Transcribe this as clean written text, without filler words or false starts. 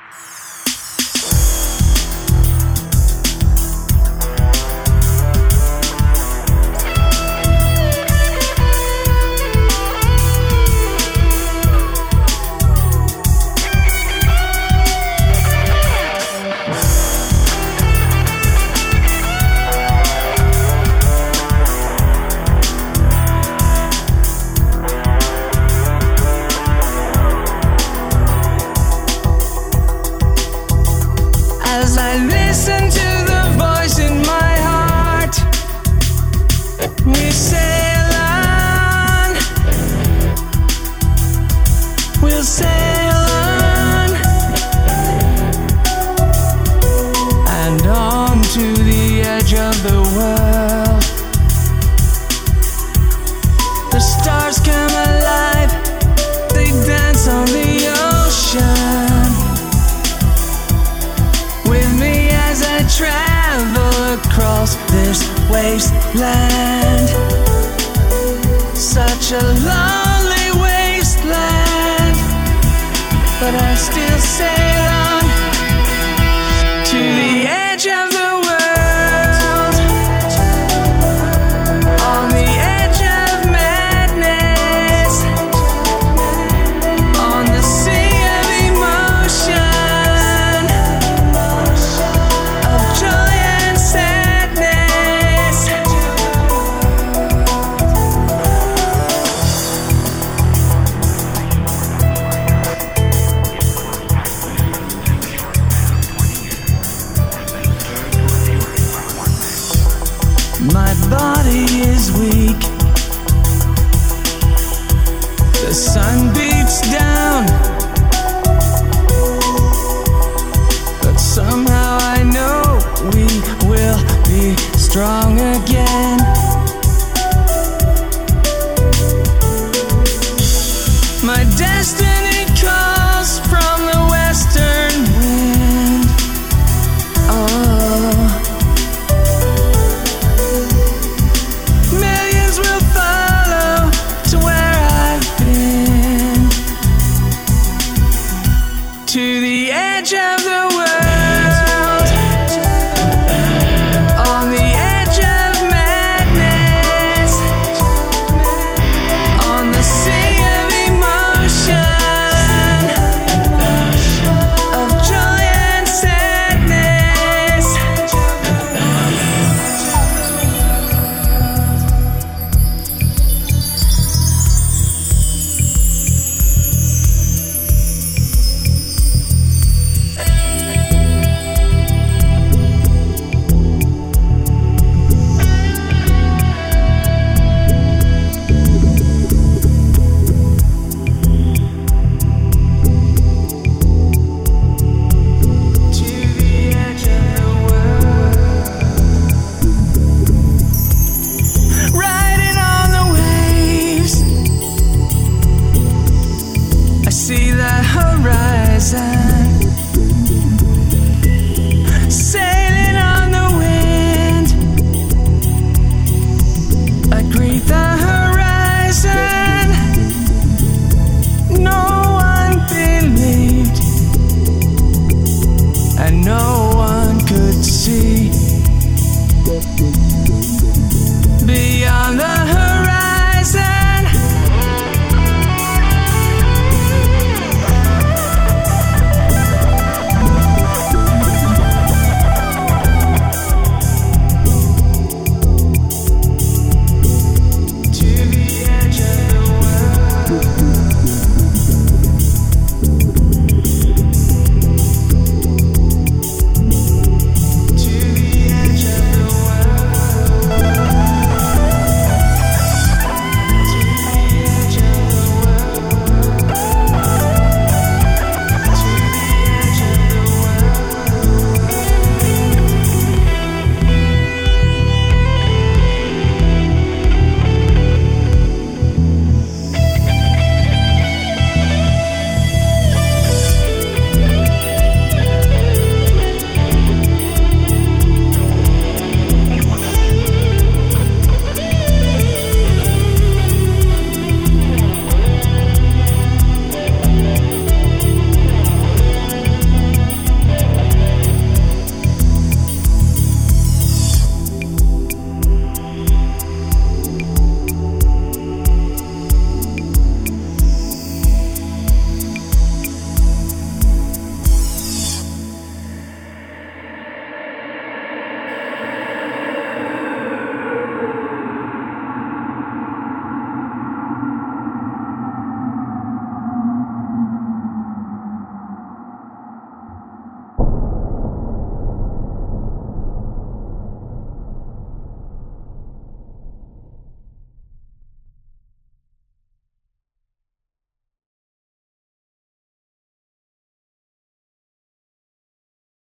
As I listen to the voice in my heart, we sail on, we'll sail on, and on to the edge of the world. The stars come alive, they dance on the ocean. Travel across this wasteland, such a lonely wasteland, but I still sail on to the edge of the world, on the edge of madness, on the sea of emotion. My body is weak, the sun beats down, but somehow I know we will be strong again. My destiny calls from the western wind. Oh, to the edge of the world, on the edge of madness, on the sea of emotion, of joy and sadness. See the horizon.